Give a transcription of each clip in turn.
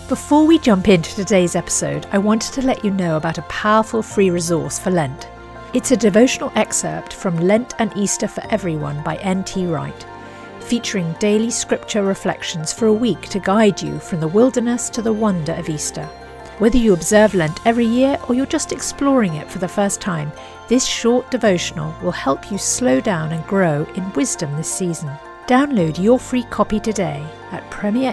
Before we jump into today's episode, I wanted to let you know about a powerful free resource for Lent. It's a devotional excerpt from Lent and Easter for Everyone by N.T. Wright, featuring daily scripture reflections for a week to guide you from the wilderness to the wonder of Easter. Whether you observe Lent every year or you're just exploring it for the first time, this short devotional will help you slow down and grow in wisdom this season. Download your free copy today at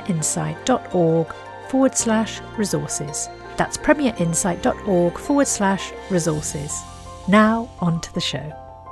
premierinsight.org/resources. That's premierinsight.org/resources. Now on to the show.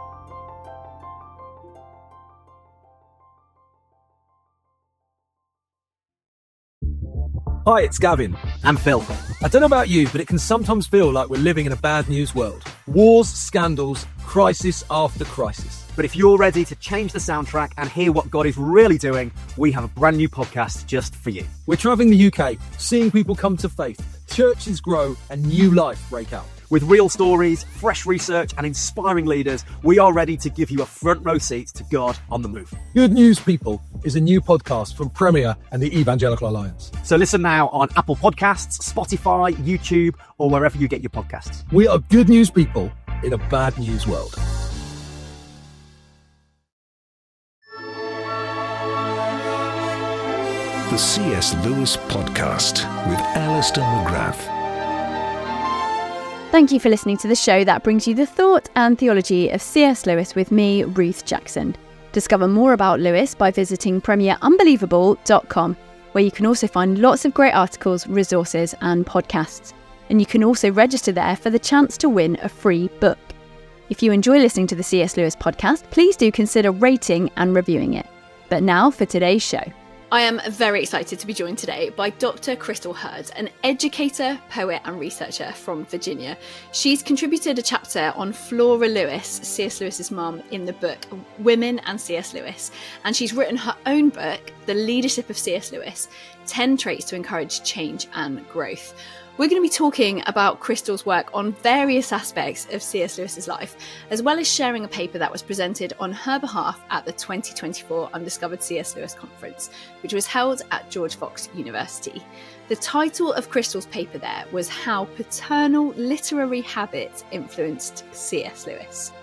Hi, it's Gavin. And Phil. I don't know about you, but it can sometimes feel like we're living in a bad news world. Wars, scandals, crisis after crisis. But if you're ready to change the soundtrack and hear what God is really doing, we have a brand new podcast just for you. We're travelling the UK, seeing people come to faith, churches grow, and new life break out. With real stories, fresh research, and inspiring leaders, we are ready to give you a front row seat to God on the move. Good News People is a new podcast from Premier and the Evangelical Alliance. So listen now on Apple Podcasts, Spotify, YouTube, or wherever you get your podcasts. We are good news people in a bad news world. The C.S. Lewis Podcast with Alistair McGrath. Thank you for listening to the show that brings you the thought and theology of C.S. Lewis with me, Ruth Jackson. Discover more about Lewis by visiting premierunbelievable.com, where you can also find lots of great articles, resources and podcasts. And you can also register there for the chance to win a free book. If you enjoy listening to the C.S. Lewis podcast, please do consider rating and reviewing it. But now for today's show. I am very excited to be joined today by Dr. Crystal Hurd, an educator, poet and researcher from Virginia. She's contributed a chapter on Flora Lewis, C.S. Lewis's mum, in the book Women and C.S. Lewis, and she's written her own book, The Leadership of C.S. Lewis, 10 Traits to Encourage Change and Growth. We're going to be talking about Crystal's work on various aspects of C.S. Lewis's life, as well as sharing a paper that was presented on her behalf at the 2024 Undiscovered C.S. Lewis Conference, which was held at George Fox University. The title of Crystal's paper there was How Paternal Literary Habit Influenced C.S. Lewis.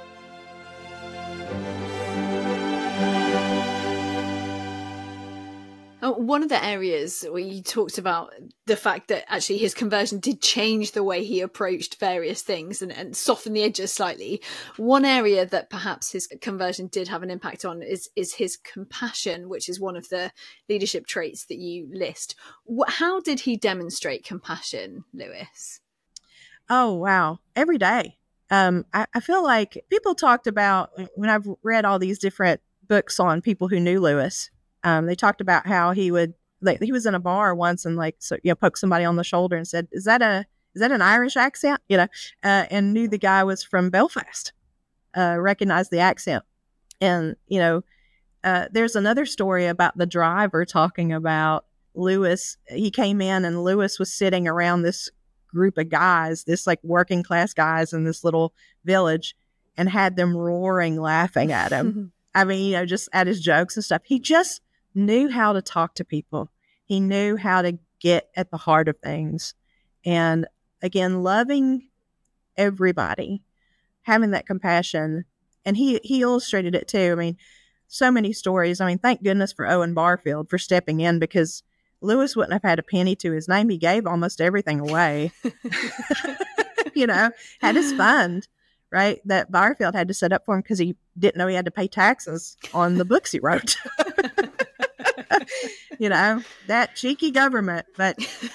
One of the areas where you talked about the fact that actually his conversion did change the way he approached various things and soften the edges slightly. One area that perhaps his conversion did have an impact on is his compassion, which is one of the leadership traits that you list. How did he demonstrate compassion, Lewis? Oh, wow. Every day. I feel like people talked about, when I've read all these different books on people who knew Lewis, they talked about how he was in a bar once and poked somebody on the shoulder and said, is that an Irish accent? And knew the guy was from Belfast, recognized the accent. And, there's another story about the driver talking about Lewis. He came in and Lewis was sitting around this group of guys, this like working class guys in this little village, and had them roaring, laughing at him. I mean, just at his jokes and stuff. He just knew how to talk to people. He knew how to get at the heart of things. And again, loving everybody, having that compassion. And he illustrated it too. I mean, so many stories. I mean, thank goodness for Owen Barfield for stepping in, because Lewis wouldn't have had a penny to his name. He gave almost everything away, had his fund, right? That Barfield had to set up for him because he didn't know he had to pay taxes on the books he wrote. That cheeky government. But,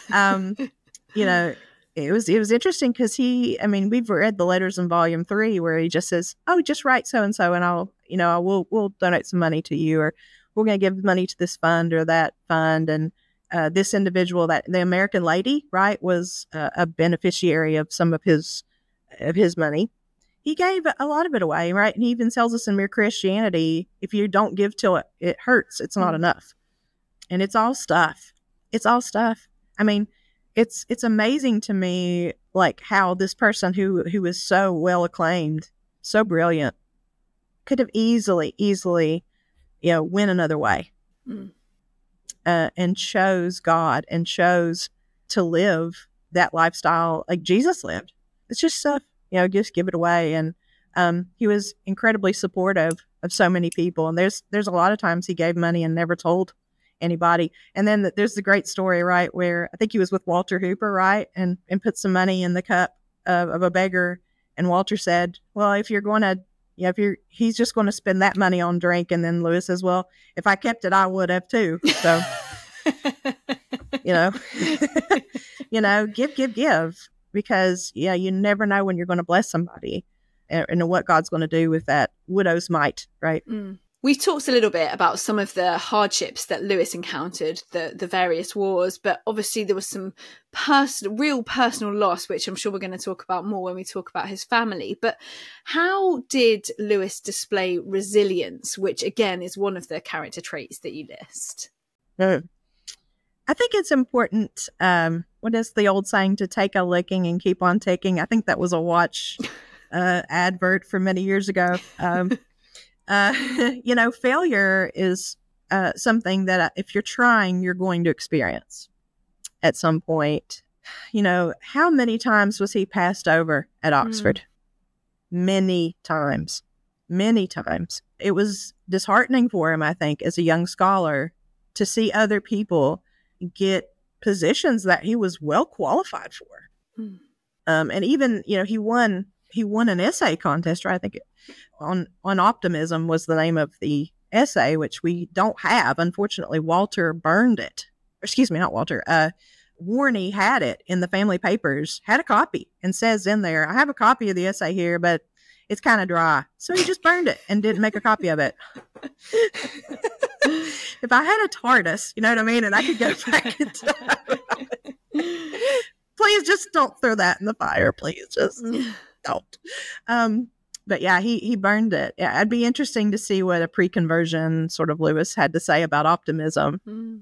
it was interesting because we've read the letters in volume 3 where he just says, oh, just write so-and-so and we'll donate some money to you, or we're going to give money to this fund or that fund. And this individual, that the American lady, right, was a beneficiary of some of his money. He gave a lot of it away, right? And he even tells us in Mere Christianity, if you don't give till it hurts, it's not enough. And it's all stuff. It's all stuff. I mean, it's amazing to me, like how this person who is so well acclaimed, so brilliant, could have easily, went another way. and chose God and chose to live that lifestyle like Jesus lived. It's just stuff, just give it away. And he was incredibly supportive of so many people. And there's a lot of times he gave money and never told anybody. And then there's the great story, right, where I think he was with Walter Hooper, right, and put some money in the cup of a beggar. And Walter said, well, if you're going to, he's just going to spend that money on drink. And then Lewis says, well, if I kept it, I would have too. So, give, because you never know when you're going to bless somebody and what God's going to do with that widow's mite, right? We've talked a little bit about some of the hardships that Lewis encountered, the various wars, but obviously there was some real personal loss, which I'm sure we're going to talk about more when we talk about his family. But how did Lewis display resilience, which again is one of the character traits that you list? I think it's important. What is the old saying? To take a licking and keep on taking. I think that was a watch advert from many years ago. Failure is something that if you're trying, you're going to experience at some point. How many times was he passed over at Oxford? Many times. It was disheartening for him, I think, as a young scholar, to see other people get positions that he was well qualified for. And even, he won an essay contest, right? I think on optimism was the name of the essay, which we don't have. Unfortunately, Walter burned it. Excuse me, not Walter. Warney had it in the family papers, had a copy, and says in there, I have a copy of the essay here, but it's kind of dry. So he just burned it and didn't make a copy of it. If I had a TARDIS, you know what I mean, and I could go back in time, please just don't throw that in the fire. Please just don't. But yeah, he burned it. Yeah, it'd be interesting to see what a pre-conversion sort of Lewis had to say about optimism.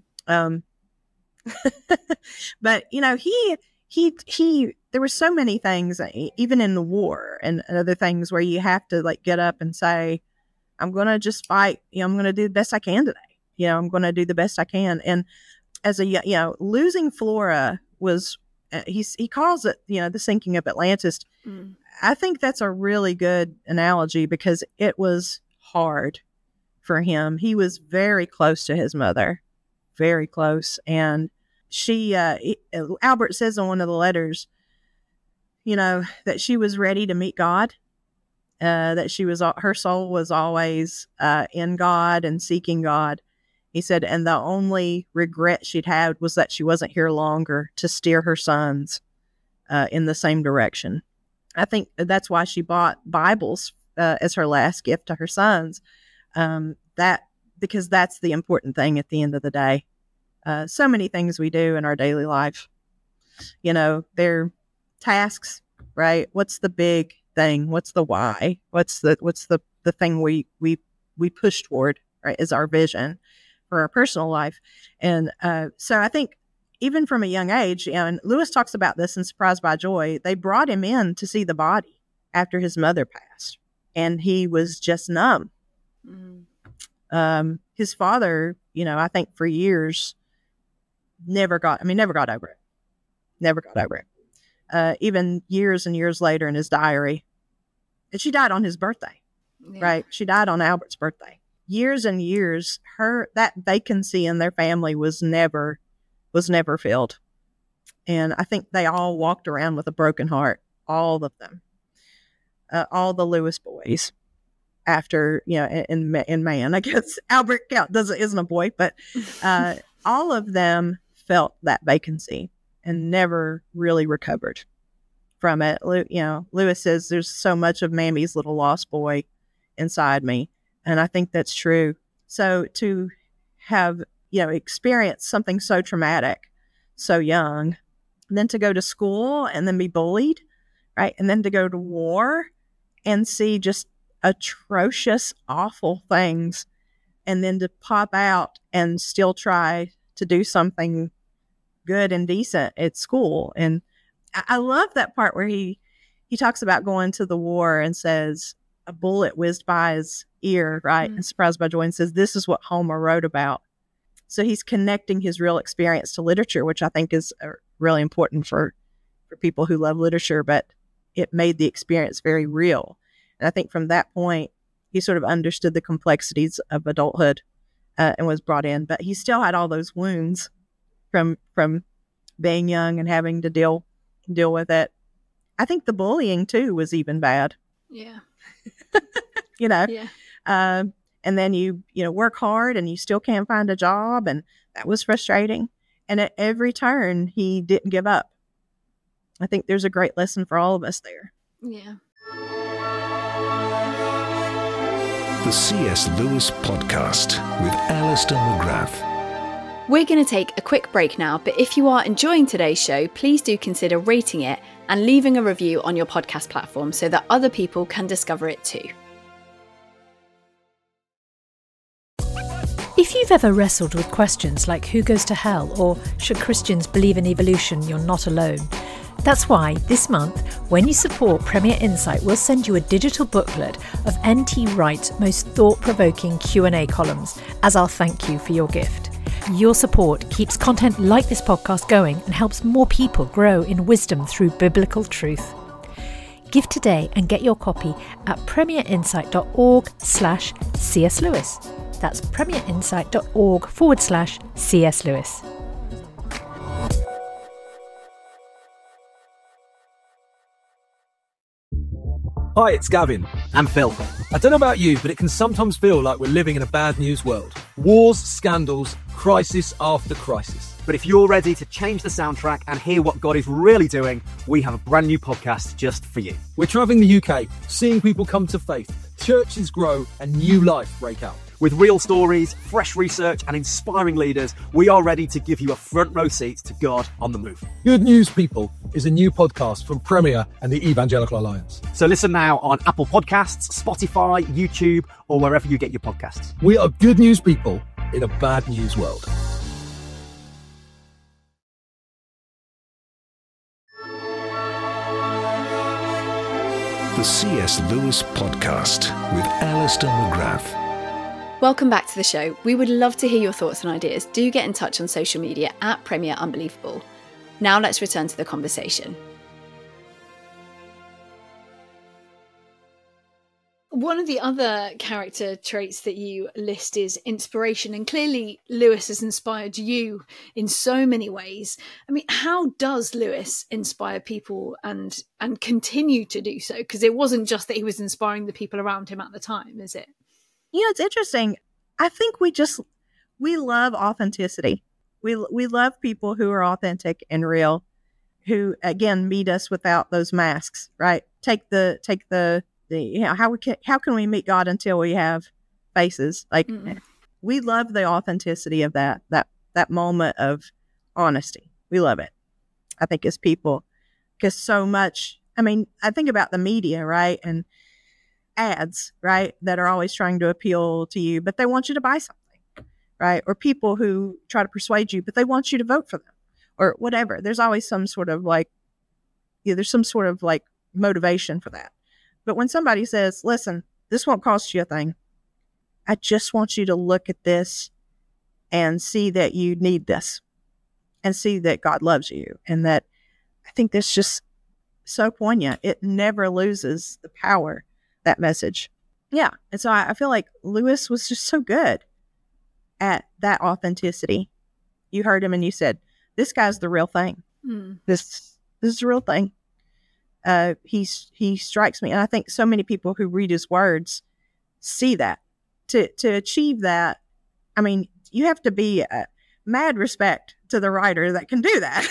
But he there were so many things, even in the war and other things, where you have to like get up and say, I'm going to just fight. I'm going to do the best I can today. I'm going to do the best I can. And as losing Flora was, he calls it, the sinking of Atlantis. I think that's a really good analogy because it was hard for him. He was very close to his mother, very close. And Albert says in one of the letters, that she was ready to meet God, that her soul was always in God and seeking God. He said, and the only regret she'd had was that she wasn't here longer to steer her sons in the same direction. I think that's why she bought Bibles as her last gift to her sons. Because that's the important thing at the end of the day. So many things we do in our daily life, they're tasks, right? What's the big thing? What's the why? What's the thing we push toward, right? Is our vision for our personal life. And so I think even from a young age, and Lewis talks about this in Surprised by Joy, they brought him in to see the body after his mother passed, and he was just numb. His father, I think for years, never got over it. Even years and years later in his diary, and she died on his birthday, right? She died on Albert's birthday. Years and years, that vacancy in their family was never filled. And I think they all walked around with a broken heart, all of them, all the Lewis boys. After, in man, I guess Albert isn't a boy, but all of them felt that vacancy and never really recovered from it. Lewis says there's so much of Mammy's little lost boy inside me. And I think that's true. So to have, experienced something so traumatic, so young, and then to go to school and then be bullied, right? And then to go to war and see just atrocious, awful things, and then to pop out and still try to do something good and decent at school. And I love that part where he talks about going to the war and says a bullet whizzed by his ear, right? And Surprised by Joy, and says, this is what Homer wrote about. So he's connecting his real experience to literature, which I think is really important for people who love literature, but it made the experience very real. And I think from that point, he sort of understood the complexities of adulthood and was brought in. But he still had all those wounds from being young and having to deal with it. I think the bullying, too, was even bad. Yeah. Yeah. And then you work hard and you still can't find a job. And that was frustrating. And at every turn, he didn't give up. I think there's a great lesson for all of us there. Yeah. The C.S. Lewis Podcast with Alistair McGrath. We're going to take a quick break now, but if you are enjoying today's show, please do consider rating it and leaving a review on your podcast platform so that other people can discover it too. If you've ever wrestled with questions like who goes to hell or should Christians believe in evolution, you're not alone. That's why this month, when you support Premier Insight, we'll send you a digital booklet of N.T. Wright's most thought-provoking Q&A columns as our thank you for your gift. Your support keeps content like this podcast going and helps more people grow in wisdom through biblical truth. Give today and get your copy at premierinsight.org/C.S. Lewis. That's premierinsight.org/C.S. Lewis. Hi, it's Gavin. And Phil. I don't know about you, but it can sometimes feel like we're living in a bad news world. Wars, scandals, crisis after crisis. But if you're ready to change the soundtrack and hear what God is really doing, we have a brand new podcast just for you. We're travelling the UK, seeing people come to faith, churches grow, and new life break out. With real stories, fresh research, and inspiring leaders, we are ready to give you a front row seat to God on the Move. Good News People is a new podcast from Premier and the Evangelical Alliance. So listen now on Apple Podcasts, Spotify, YouTube, or wherever you get your podcasts. We are good news people in a bad news world. The C.S. Lewis Podcast with Alistair McGrath. Welcome back to the show. We would love to hear your thoughts and ideas. Do get in touch on social media at Premier Unbelievable. Now let's return to the conversation. One of the other character traits that you list is inspiration, and clearly Lewis has inspired you in so many ways. I mean, how does Lewis inspire people and continue to do so? Because it wasn't just that he was inspiring the people around him at the time, is it? It's interesting. I think we love authenticity. We love people who are authentic and real, who again meet us without those masks, right? Take the how can we meet God until we have faces? Like we love the authenticity of that moment of honesty. We love it. I think as people, because so much. I mean, I think about the media, right, and ads, right, that are always trying to appeal to you, but they want you to buy something, right? Or people who try to persuade you, but they want you to vote for them or whatever. There's always some sort of there's some sort of motivation for that. But when somebody says, listen, this won't cost you a thing. I just want you to look at this and see that you need this and see that God loves you. And that I think that's just so poignant. It never loses the power, that message. Yeah. And so I feel like Lewis was just so good at that authenticity. You heard him and you said, this guy's the real thing. This is the real thing. He strikes me. And I think so many people who read his words see that. To achieve that, I mean, you have to be mad respect to the writer that can do that.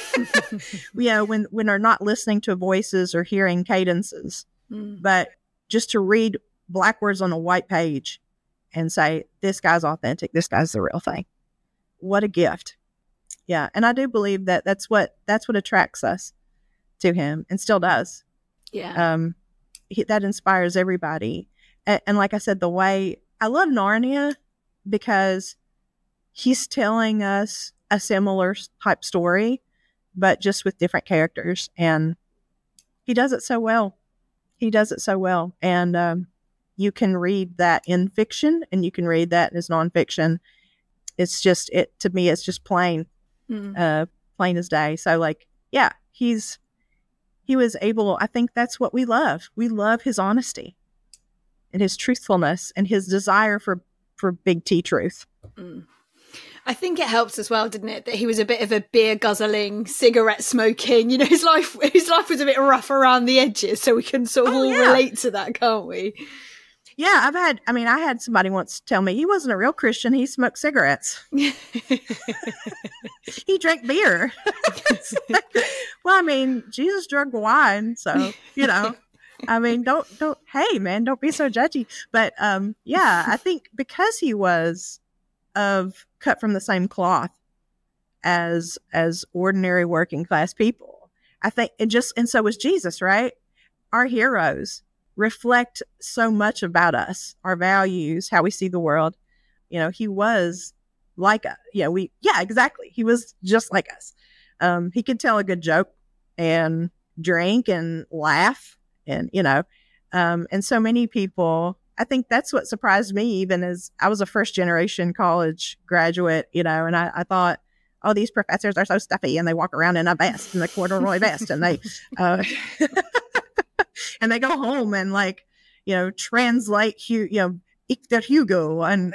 When they're not listening to voices or hearing cadences, but just to read black words on a white page and say, this guy's authentic, this guy's the real thing. What a gift. Yeah. And I do believe that that's what attracts us to him and still does. Yeah. That inspires everybody. And like I said, the way I love Narnia because he's telling us a similar type story, but just with different characters. And he does it so well. And you can read that in fiction and you can read that as nonfiction. it's just, to me, it's just plain as day. So like, yeah, he was able, I think that's what we love. We love his honesty and his truthfulness and his desire for big T truth. I think it helps as well, didn't it, that he was a bit of a beer guzzling, cigarette smoking, his life was a bit rough around the edges, so we can sort of relate to that, can't we? Yeah, I had somebody once tell me he wasn't a real Christian, he smoked cigarettes. He drank beer. Well, Jesus drank wine, so, hey man, don't be so judgy. But I think because he was cut from the same cloth as ordinary working class people, I think, and so was Jesus, right? Our heroes reflect so much about us, our values, how we see the world. He was like us. Exactly. He was just like us. He could tell a good joke and drink and laugh and, and so many people, I think that's what surprised me, even as I was a first generation college graduate, and I thought, oh, these professors are so stuffy and they walk around in a vest and a corduroy vest and they, and they go home and translate Victor Hugo and,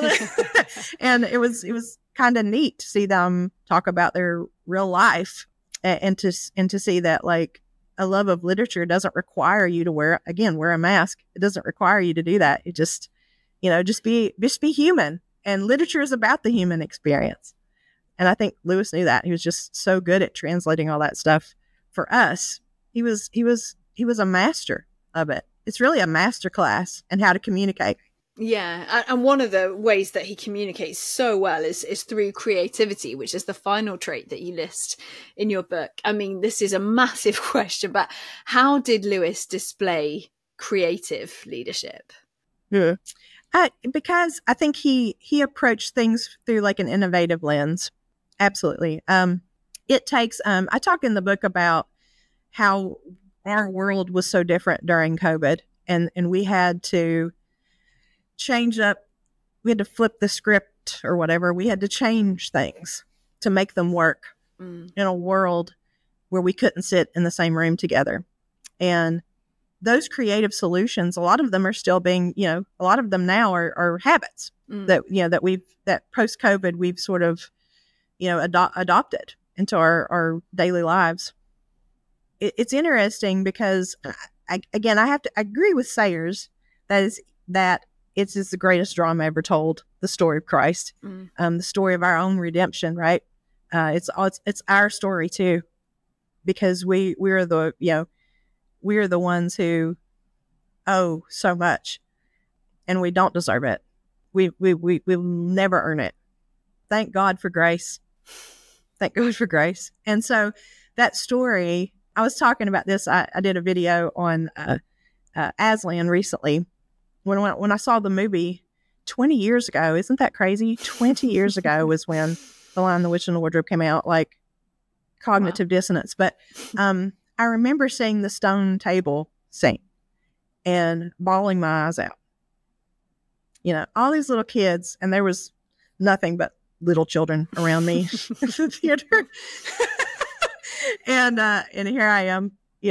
and it was kind of neat to see them talk about their real life and to see that a love of literature doesn't require you to wear a mask. It doesn't require you to do that. It just, just be human, and literature is about the human experience. And I think Lewis knew that. He was just so good at translating all that stuff for us. He was a master of it. It's really a master class in how to communicate. Yeah, and one of the ways that he communicates so well is through creativity, which is the final trait that you list in your book. This is a massive question, but how did Lewis display creative leadership? Yeah. Because I think he approached things through an innovative lens. Absolutely. It takes, I talk in the book about how our world was so different during COVID, and we had to change up, we had to flip the script or whatever. We had to change things to make them work in a world where we couldn't sit in the same room together. And those creative solutions, a lot of them are still being, a lot of them now are habits that post COVID we've sort of, adopted into our daily lives. It's interesting because I agree with Sayers that it's the greatest drama ever told, the story of Christ, the story of our own redemption, right? It's our story too, because we're the ones who owe so much, and we don't deserve it. We'll never earn it. Thank God for grace. Thank God for grace. And so that story, I was talking about this. I did a video on Aslan recently. When I saw the movie 20 years ago, isn't that crazy? 20 years ago was when The Lion, the Witch, and the Wardrobe came out, cognitive dissonance. But I remember seeing the stone table scene and bawling my eyes out. All these little kids, and there was nothing but little children around me in the theater. and here I am,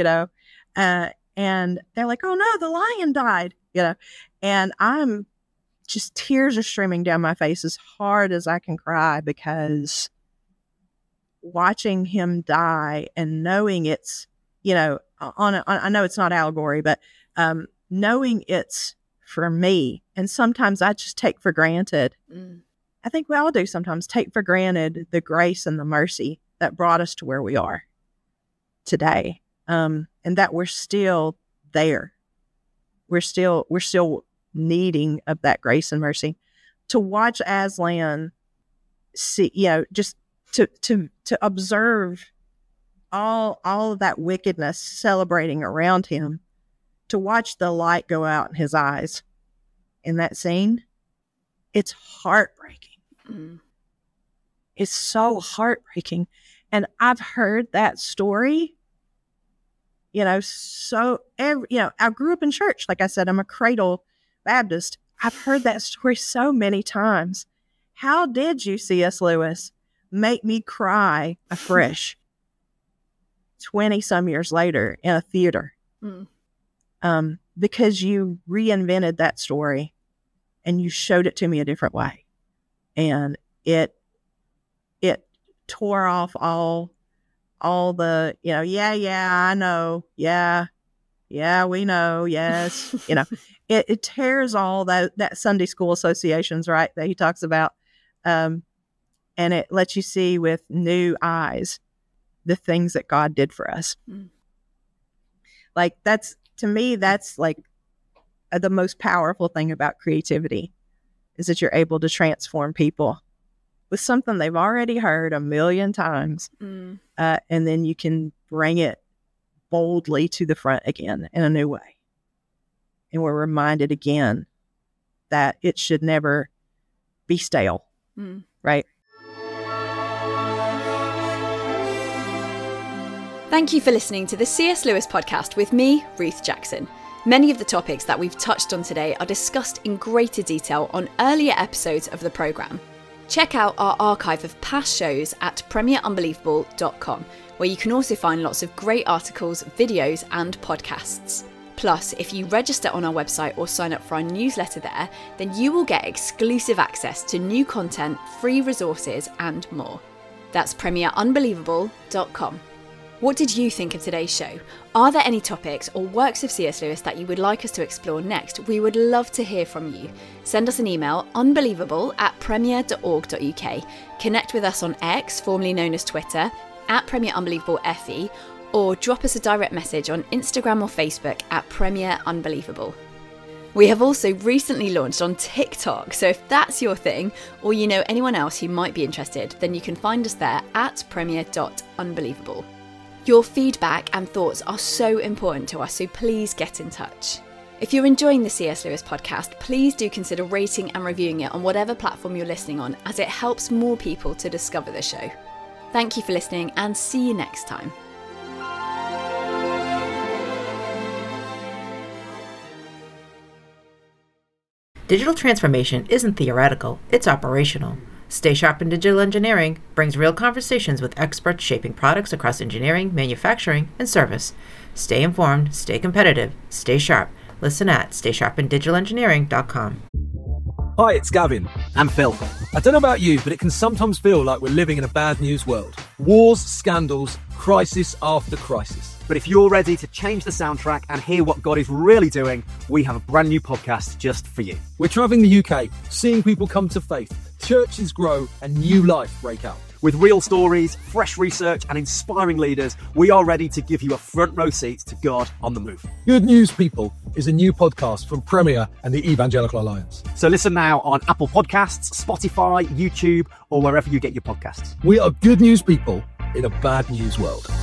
and they're like, oh no, the lion died. And I'm just, tears are streaming down my face as hard as I can cry, because watching him die and knowing it's, I know it's not allegory, but knowing it's for me. And sometimes I just take for granted. I think we all do sometimes take for granted the grace and the mercy that brought us to where we are today. And that we're still there. We're still needing of that grace and mercy. To watch Aslan see, just to observe all of that wickedness celebrating around him, to watch the light go out in his eyes in that scene, it's heartbreaking. It's so heartbreaking. And I've heard that story, I grew up in church. Like I said, I'm a cradle Baptist. I've heard that story so many times, How did you, C.S. Lewis, make me cry afresh 20 some years later in a theater? Because you reinvented that story and you showed it to me a different way. And it tore off all the, I know. Yeah, we know. Yes. It tears all that Sunday school associations, right, that he talks about. And it lets you see with new eyes the things that God did for us. Like to me, that's like the most powerful thing about creativity, is that you're able to transform people with something they've already heard a million times. And then you can bring it boldly to the front again in a new way. And we're reminded again that it should never be stale, right? Thank you for listening to the C.S. Lewis podcast with me, Ruth Jackson. Many of the topics that we've touched on today are discussed in greater detail on earlier episodes of the programme. Check out our archive of past shows at premierunbelievable.com, where you can also find lots of great articles, videos and podcasts. Plus, if you register on our website or sign up for our newsletter there, then you will get exclusive access to new content, free resources and more. That's premierunbelievable.com. What did you think of today's show? Are there any topics or works of C.S. Lewis that you would like us to explore next? We would love to hear from you. Send us an email, unbelievable@premier.org.uk. Connect with us on X, formerly known as Twitter, @premierunbelievablefe, or drop us a direct message on Instagram or Facebook @premierunbelievable. We have also recently launched on TikTok, so if that's your thing, or you know anyone else who might be interested, then you can find us there @premier.unbelievable. Your feedback and thoughts are so important to us, so please get in touch. If you're enjoying the C.S. Lewis podcast, please do consider rating and reviewing it on whatever platform you're listening on, as it helps more people to discover the show. Thank you for listening, and see you next time. Digital transformation isn't theoretical, it's operational. Stay Sharp in Digital Engineering brings real conversations with experts shaping products across engineering, manufacturing, and service. Stay informed, stay competitive, stay sharp. Listen at staysharpindigitalengineering.com. Hi, it's Gavin. And Phil. I don't know about you, but it can sometimes feel like we're living in a bad news world. Wars, scandals, crisis after crisis. But if you're ready to change the soundtrack and hear what God is really doing, we have a brand new podcast just for you. We're travelling the UK, seeing people come to faith, churches grow, and new life break out. With real stories, fresh research, and inspiring leaders, we are ready to give you a front row seat to God on the move. Good News People is a new podcast from Premier and the Evangelical Alliance. So listen now on Apple Podcasts, Spotify, YouTube, or wherever you get your podcasts. We are Good News People in a bad news world.